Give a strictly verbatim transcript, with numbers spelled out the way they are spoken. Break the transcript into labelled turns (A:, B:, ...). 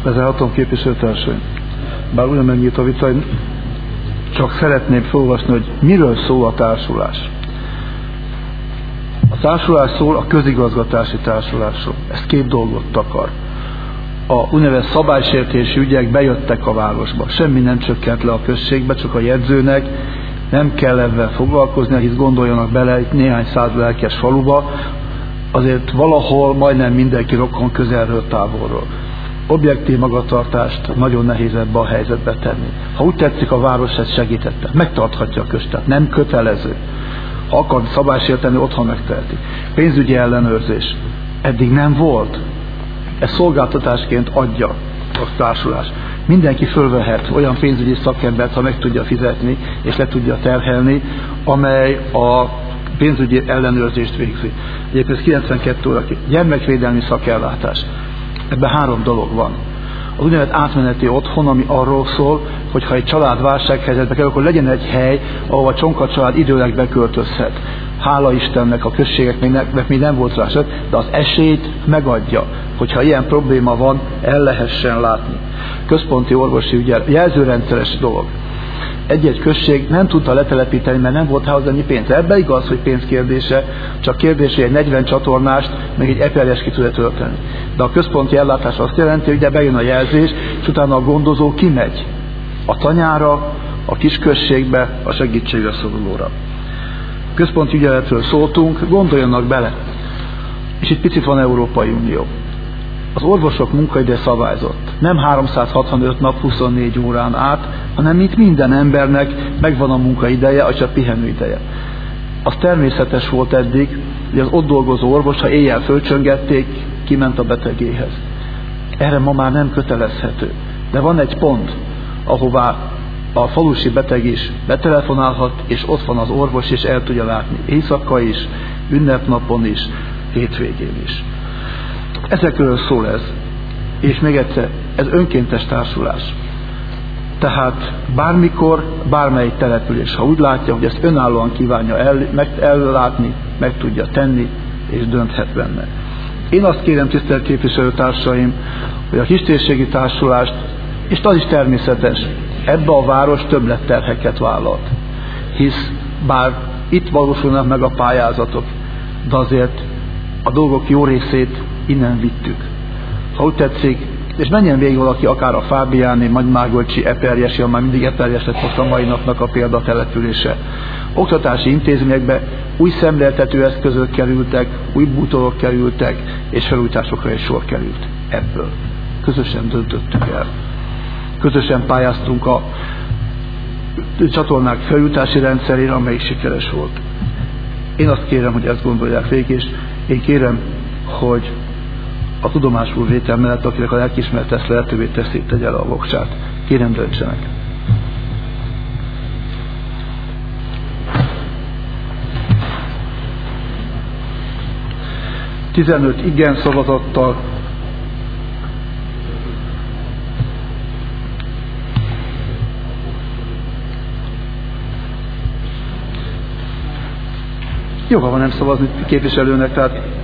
A: Vezérhatom képviselőtársaim. Bár ugyan megnyílt a vita, csak szeretném felolvasni, hogy miről szól a társulás. A társulás szól a közigazgatási társulásról. Ez két dolgot takar. A úgynevezett szabálysértési ügyek bejöttek a városba. Semmi nem csökkent le a községbe, csak a jegyzőnek nem kell ebben foglalkozni, hisz gondoljanak bele itt néhány száz lelkes faluba, azért valahol majdnem mindenki rokon közelről, távolról. Objektív magatartást nagyon nehéz ebbe a helyzetbe tenni. Ha úgy tetszik, a város ezt segítette. Megtarthatja a köztet. Nem kötelező. Ha akar szabálysérteni, otthon megteheti. Pénzügyi ellenőrzés. Eddig nem volt. Ez szolgáltatásként adja a társulás. Mindenki fölvehet olyan pénzügyi szakembert, ha meg tudja fizetni, és le tudja terhelni, amely a pénzügyi ellenőrzést végzi. Egyébként kilencvenkettő óra gyermekvédelmi szakellátás. Ebben három dolog van. Az úgynevezett átmeneti otthon, ami arról szól, hogy ha egy család válsághelyzetbe kell, akkor legyen egy hely, ahol a Csonka család időleg beköltözhet. Hála Istennek, a községeknek még nem volt rá, de az esélyt megadja, hogyha ilyen probléma van, el lehessen látni. Központi orvosi ügyel, jelzőrendszeres dolog. Egy-egy község nem tudta letelepíteni, mert nem volt hozzá annyi pénz. Ebben igaz, hogy pénz kérdése, csak kérdés, hogy egy negyven csatornást, meg egy eperjes ki tudja tölteni. De a központi ellátás azt jelenti, hogy de bejön a jelzés, és utána a gondozó kimegy a tanyára, a kisközségbe, a segítségre szorulóra. Központi ügyeletről szóltunk, gondoljanak bele. És itt picit van Európai Unió. Az orvosok munkaide szabályzott. Nem háromszázhatvanöt nap huszonnégy órán át, hanem mint minden embernek megvan a munkaideje, és a pihenőideje. Az természetes volt eddig, hogy az ott dolgozó orvos, ha éjjel fölcsöngették, kiment a betegéhez. Erre ma már nem kötelezhető. De van egy pont, ahová a falusi beteg is betelefonálhat, és ott van az orvos, és el tudja látni éjszaka is, ünnepnapon is, hétvégén is. Ezekről szól ez. És még egyszer, ez önkéntes társulás. Tehát bármikor, bármelyik település, ha úgy látja, hogy ezt önállóan kívánja el, meg, ellátni, meg tudja tenni, és dönthet benne. Én azt kérem, tisztelt képviselőtársaim, hogy a kistérségi társulást, és az is természetes, ebbe a város többletterheket vállalt. Hisz bár itt valósulnak meg a pályázatok, de azért a dolgok jó részét innen vittük. Ha úgy tetszik, és menjen végig valaki akár a Fábiáni, Magymágolcsi, Eperjesi, már mindig Eperjes lett most a mai napnak a példatelepülése. Oktatási intézményekbe új szemléltető eszközök kerültek, új bútorok kerültek, és felújításokra is sor került. Ebből. Közösen döntöttük el. Közösen pályáztunk a csatornák felújítási rendszerére, amelyik sikeres volt. Én azt kérem, hogy ezt gondolják végig, és én kérem, hogy a tudomásul vétel mellett, akinek a lelkiismeret ezt lehetővé teszi, tegye el a voksát. Kérem, döntsenek. tizenöt igen szavazattal, joga van nem szavazni képviselőnek, tehát